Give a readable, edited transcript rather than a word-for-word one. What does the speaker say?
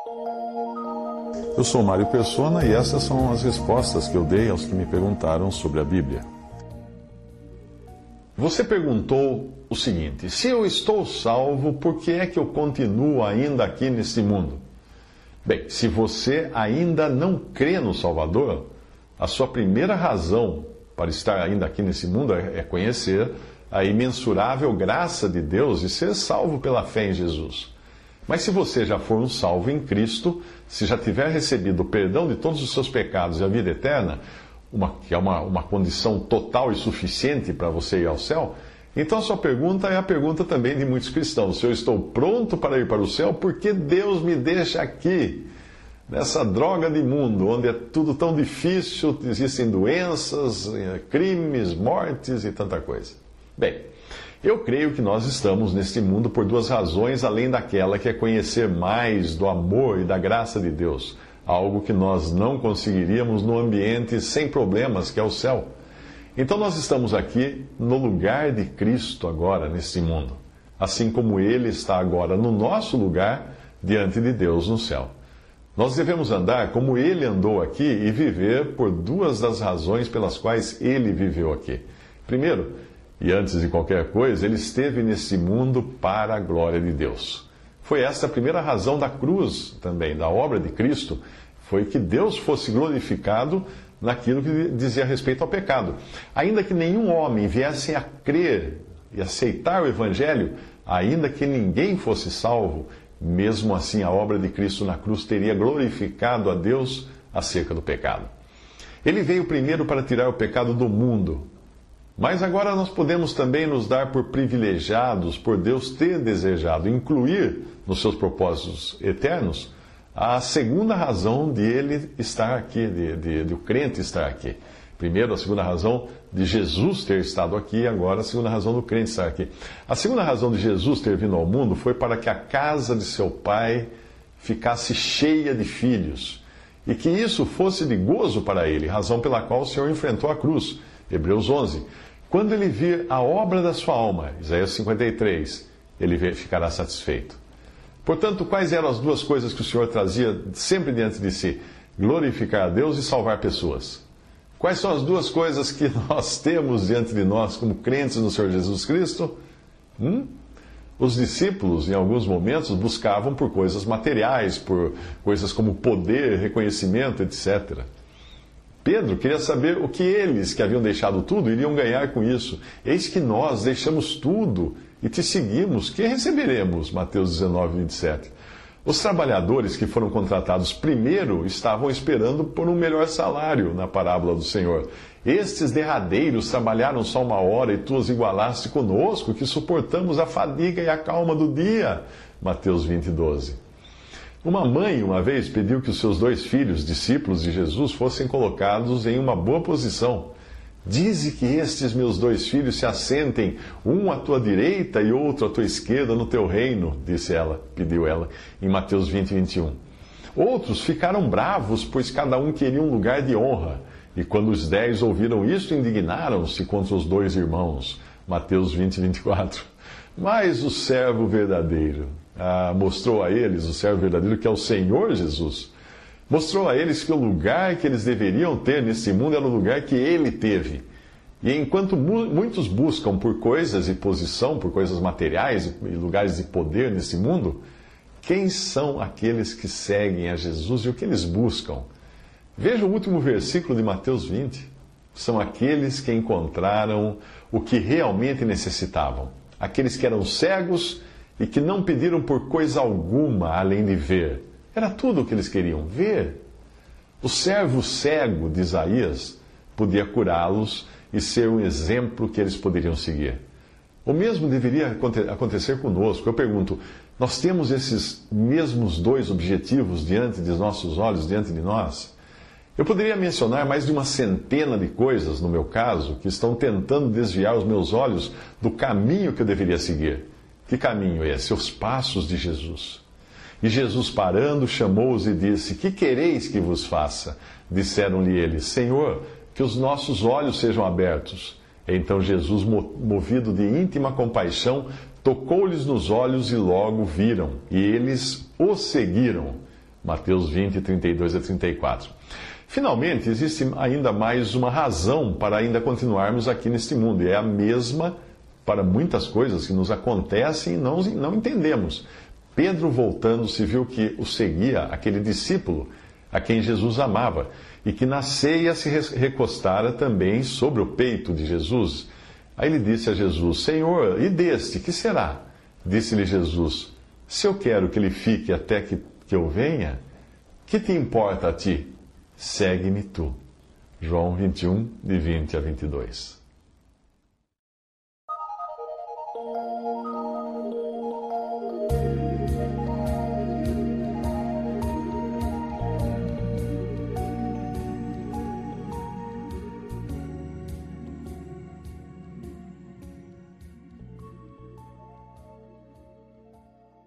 Eu sou Mário Persona e essas são as respostas que eu dei aos que me perguntaram sobre a Bíblia. Você perguntou o seguinte: se eu estou salvo, por que é que eu continuo ainda aqui neste mundo? Bem, se você ainda não crê no Salvador, a sua primeira razão para estar ainda aqui nesse mundo é conhecer a imensurável graça de Deus e ser salvo pela fé em Jesus. Mas se você já for um salvo em Cristo, se já tiver recebido o perdão de todos os seus pecados e a vida eterna, que é uma condição total e suficiente para você ir ao céu, então a sua pergunta é a pergunta também de muitos cristãos: se eu estou pronto para ir para o céu, por que Deus me deixa aqui, nessa droga de mundo, onde é tudo tão difícil, existem doenças, crimes, mortes e tanta coisa? Bem, eu creio que nós estamos neste mundo por duas razões, além daquela que é conhecer mais do amor e da graça de Deus, algo que nós não conseguiríamos no ambiente sem problemas, que é o céu. Então nós estamos aqui no lugar de Cristo agora, neste mundo, assim como Ele está agora no nosso lugar, diante de Deus no céu. Nós devemos andar como Ele andou aqui e viver por duas das razões pelas quais Ele viveu aqui. Primeiro, e antes de qualquer coisa, Ele esteve nesse mundo para a glória de Deus. Foi essa a primeira razão da cruz também, da obra de Cristo, foi que Deus fosse glorificado naquilo que dizia respeito ao pecado. Ainda que nenhum homem viesse a crer e aceitar o Evangelho, ainda que ninguém fosse salvo, mesmo assim a obra de Cristo na cruz teria glorificado a Deus acerca do pecado. Ele veio primeiro para tirar o pecado do mundo. Mas agora nós podemos também nos dar por privilegiados, por Deus ter desejado incluir nos seus propósitos eternos a segunda razão de Ele estar aqui, de o crente estar aqui. Primeiro, a segunda razão de Jesus ter estado aqui, agora a segunda razão do crente estar aqui. A segunda razão de Jesus ter vindo ao mundo foi para que a casa de seu Pai ficasse cheia de filhos, e que isso fosse de gozo para Ele, razão pela qual o Senhor enfrentou a cruz. Hebreus 11. Quando Ele vir a obra da sua alma, Isaías 53, Ele ficará satisfeito. Portanto, quais eram as duas coisas que o Senhor trazia sempre diante de si? Glorificar a Deus e salvar pessoas. Quais são as duas coisas que nós temos diante de nós como crentes no Senhor Jesus Cristo? Os discípulos, em alguns momentos, buscavam por coisas materiais, por coisas como poder, reconhecimento, etc. Pedro queria saber o que eles, que haviam deixado tudo, iriam ganhar com isso. Eis que nós deixamos tudo e te seguimos. Que receberemos? Mateus 19, 27. Os trabalhadores que foram contratados primeiro estavam esperando por um melhor salário na parábola do Senhor. Estes derradeiros trabalharam só 1 hora e tu os igualaste conosco, que suportamos a fadiga e a calma do dia. Mateus 20, 12. Uma mãe, uma vez, pediu que os seus 2 filhos, discípulos de Jesus, fossem colocados em uma boa posição. Dize que estes meus 2 filhos se assentem, um à tua direita e outro à tua esquerda no teu reino, pediu ela, em Mateus 20, 21. Outros ficaram bravos, pois cada um queria um lugar de honra. E quando os 10 ouviram isso, indignaram-se contra os 2 irmãos. Mateus 20, 24. Mas o servo verdadeiro mostrou a eles, o servo verdadeiro, que é o Senhor Jesus, mostrou a eles que o lugar que eles deveriam ter nesse mundo era o lugar que Ele teve. E enquanto muitos buscam por coisas e posição, por coisas materiais e lugares de poder nesse mundo, quem são aqueles que seguem a Jesus e o que eles buscam? Veja o último versículo de Mateus 20. São aqueles que encontraram o que realmente necessitavam. Aqueles que eram cegos e que não pediram por coisa alguma além de ver. Era tudo o que eles queriam, ver. O servo cego de Isaías podia curá-los e ser um exemplo que eles poderiam seguir. O mesmo deveria acontecer conosco. Eu pergunto, nós temos esses mesmos 2 objetivos diante de nossos olhos, diante de nós? Eu poderia mencionar mais de uma centena de coisas, no meu caso, que estão tentando desviar os meus olhos do caminho que eu deveria seguir. Que caminho é esse? Os passos de Jesus. E Jesus, parando, chamou-os e disse: Que quereis que vos faça? Disseram-lhe eles: Senhor, que os nossos olhos sejam abertos. Então Jesus, movido de íntima compaixão, tocou-lhes nos olhos e logo viram. E eles o seguiram. Mateus 20, 32 a 34. Finalmente, existe ainda mais uma razão para ainda continuarmos aqui neste mundo, e é a mesma para muitas coisas que nos acontecem e não entendemos. Pedro, voltando-se, viu que o seguia aquele discípulo a quem Jesus amava, e que na ceia se recostara também sobre o peito de Jesus. Aí ele disse a Jesus: Senhor, e deste, que será? Disse-lhe Jesus: se eu quero que ele fique até que eu venha, que te importa a ti? Segue-me tu. João 21, de 20 a 22.